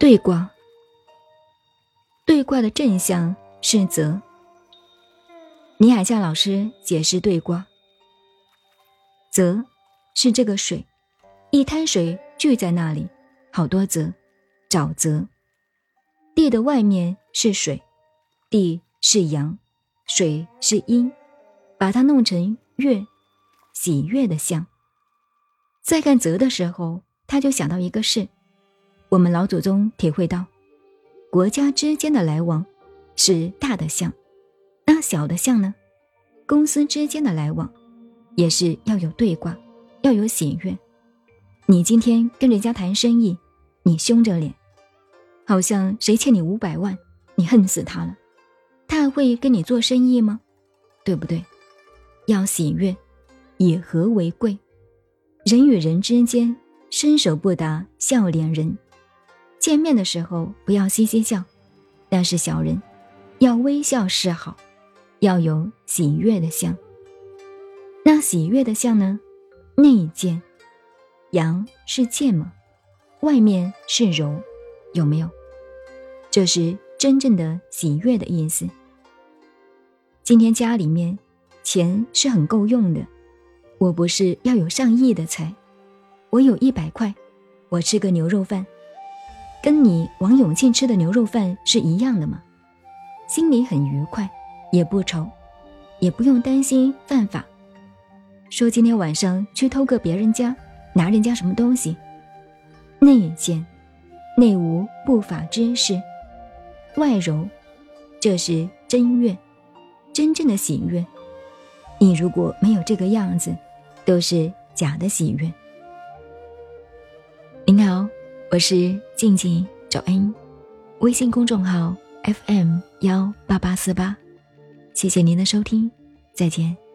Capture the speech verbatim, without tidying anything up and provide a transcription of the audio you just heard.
兑卦，兑卦的正向是泽。倪海厦老师解释兑卦，泽是这个水，一滩水聚在那里，好多泽，沼泽。地的外面是水，地是阳，水是阴，把它弄成悦，喜悦的象。在看泽的时候，他就想到一个事，我们老祖宗体会到，国家之间的来往是大的象，那小的象呢？公司之间的来往也是要有对卦，要有喜悦。你今天跟人家谈生意，你凶着脸，好像谁欠你五百万，你恨死他了，他还会跟你做生意吗？对不对？要喜悦，以和为贵。人与人之间伸手不打笑脸人，见面的时候不要嘻嘻笑，那是小人，要微笑示好，要有喜悦的相。那喜悦的相呢？内见，阳是见嘛，外面是柔，有没有？这是真正的喜悦的意思。今天家里面钱是很够用的，我不是要有上亿的财，我有一百块，我吃个牛肉饭，跟你王永庆吃的牛肉饭是一样的吗？心里很愉快，也不愁，也不用担心犯法。说今天晚上去偷个别人家，拿人家什么东西，内见，内无不法之事，外柔，这是真悦，真正的喜悦。你如果没有这个样子，都是假的喜悦。您好，我是静静找恩，微信公众号 F M 一八八四八，谢谢您的收听，再见。